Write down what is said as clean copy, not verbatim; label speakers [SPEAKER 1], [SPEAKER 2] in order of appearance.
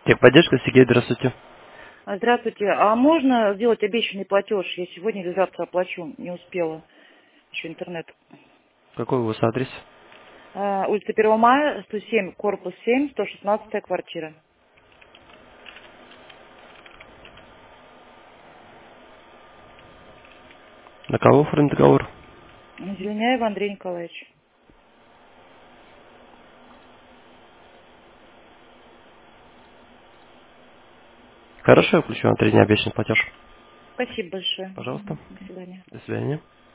[SPEAKER 1] Техподдержка, Сергей, здравствуйте.
[SPEAKER 2] Здравствуйте. А можно сделать обещанный платеж? Я сегодня или завтра оплачу. Не успела. Еще интернет.
[SPEAKER 1] Какой у вас адрес?
[SPEAKER 2] Улица 1 мая, 107, корпус 7, 116 квартира.
[SPEAKER 1] На кого оформлен договор?
[SPEAKER 2] Зеленяев Андрей Николаевич.
[SPEAKER 1] Хорошо, я включу на 3 дня обещанный платеж.
[SPEAKER 2] Спасибо большое.
[SPEAKER 1] Пожалуйста.
[SPEAKER 2] До свидания.
[SPEAKER 1] До свидания.